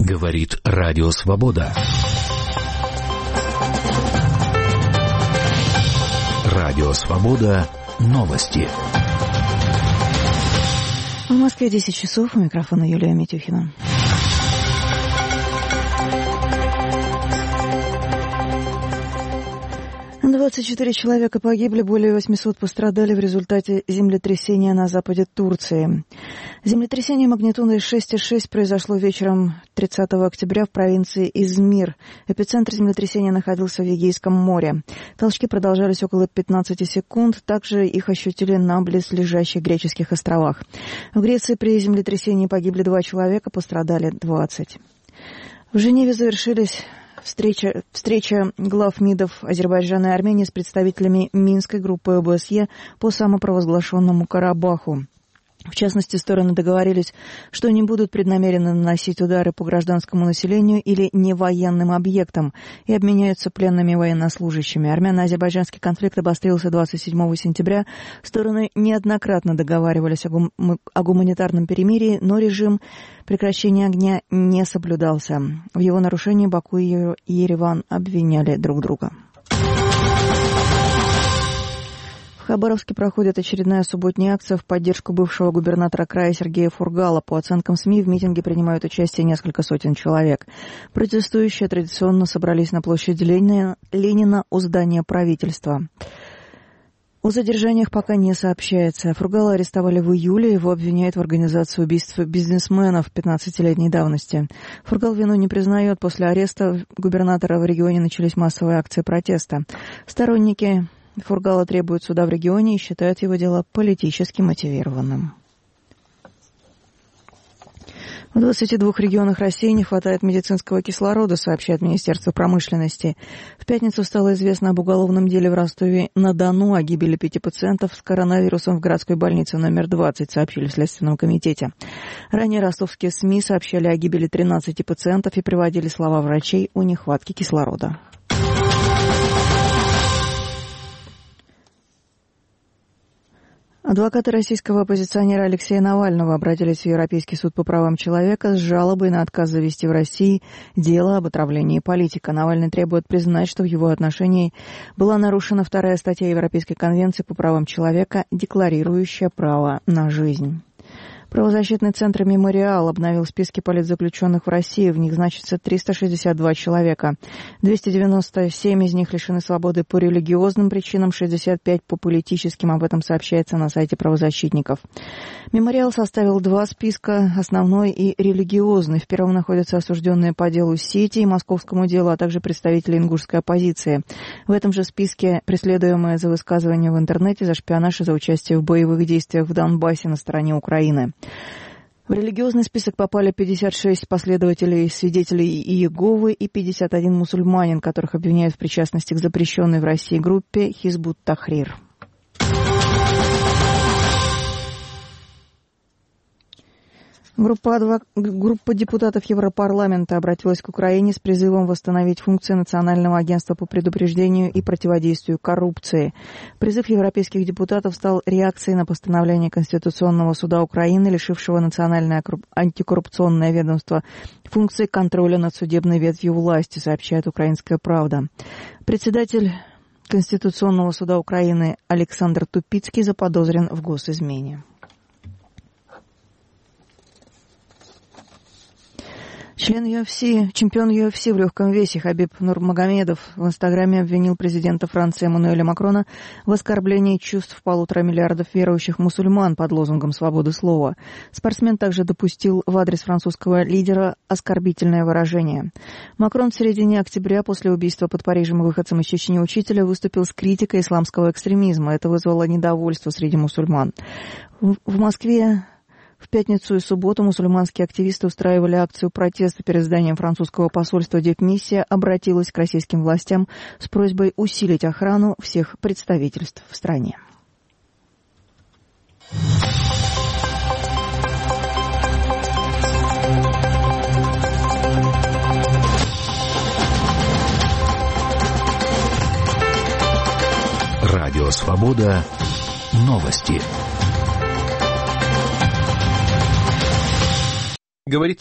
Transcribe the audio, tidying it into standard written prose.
Говорит Радио Свобода. Радио Свобода. Новости. В Москве 10 часов. У микрофона Юлия Митюхина. «24 человека погибли, более 800 пострадали в результате землетрясения на западе Турции. Землетрясение магнитудой 6,6 произошло вечером 30 октября в провинции Измир. Эпицентр землетрясения находился в Эгейском море. Толчки продолжались около 15 секунд. Также их ощутили на близлежащих греческих островах. В Греции при землетрясении погибли 2 человека, пострадали 20. В Женеве завершились Встреча глав МИДов Азербайджана и Армении с представителями Минской группы ОБСЕ по самопровозглашенному Карабаху. В частности, стороны договорились, что не будут преднамеренно наносить удары по гражданскому населению или невоенным объектам и обменяются пленными военнослужащими. Армяно-азербайджанский конфликт обострился 27 сентября. Стороны неоднократно договаривались о гуманитарном перемирии, но режим прекращения огня не соблюдался. В его нарушении Баку и Ереван обвиняли друг друга. В Хабаровске проходит очередная субботняя акция в поддержку бывшего губернатора края Сергея Фургала. По оценкам СМИ, в митинге принимают участие несколько сотен человек. Протестующие традиционно собрались на площади Ленина у здания правительства. О задержаниях пока не сообщается. Фургала арестовали в июле, его обвиняют в организации убийства бизнесменов 15-летней давности. Фургал вину не признает. После ареста губернатора в регионе начались массовые акции протеста. Сторонники Фургала требуют суда в регионе и считают его дело политически мотивированным. В 22 регионах России не хватает медицинского кислорода, сообщает Министерство промышленности. В пятницу стало известно об уголовном деле в Ростове-на-Дону о гибели 5 пациентов с коронавирусом в городской больнице номер 20, сообщили в Следственном комитете. Ранее ростовские СМИ сообщали о гибели 13 пациентов и приводили слова врачей о нехватке кислорода. Адвокаты российского оппозиционера Алексея Навального обратились в Европейский суд по правам человека с жалобой на отказ завести в России дело об отравлении политика. Навальный требует признать, что в его отношении была нарушена 2-я статья Европейской конвенции по правам человека, декларирующая право на жизнь. Правозащитный центр «Мемориал» обновил списки политзаключенных в России. В них значится 362 человека. 297 из них лишены свободы по религиозным причинам, 65 по политическим. Об этом сообщается на сайте правозащитников. «Мемориал» составил 2 списка, основной и религиозный. В первом находятся осужденные по делу Сети и московскому делу, а также представители ингушской оппозиции. В этом же списке преследуемые за высказывания в интернете, за шпионаж и за участие в боевых действиях в Донбассе на стороне Украины. В религиозный список попали 56 последователей свидетелей Иеговы и 51 мусульманин, которых обвиняют в причастности к запрещенной в России группе Хизбут Тахрир. Группа депутатов Европарламента обратилась к Украине с призывом восстановить функции Национального агентства по предупреждению и противодействию коррупции. Призыв европейских депутатов стал реакцией на постановление Конституционного суда Украины, лишившего Национальное антикоррупционное ведомство функции контроля над судебной ветвью власти, сообщает «Украинская правда». Председатель Конституционного суда Украины Александр Тупицкий заподозрен в госизмене. Чемпион UFC в легком весе Хабиб Нурмагомедов в Инстаграме обвинил президента Франции Эммануэля Макрона в оскорблении чувств 1,5 миллиарда верующих мусульман под лозунгом «Свободы слова». Спортсмен также допустил в адрес французского лидера оскорбительное выражение. Макрон в середине октября после убийства под Парижем выходцем из Чечни учителя выступил с критикой исламского экстремизма. Это вызвало недовольство среди мусульман. В Москве в пятницу и субботу мусульманские активисты устраивали акцию протеста перед зданием французского посольства. Дипмиссия обратилась к российским властям с просьбой усилить охрану всех представительств в стране. Радио Свобода. Новости. Говорит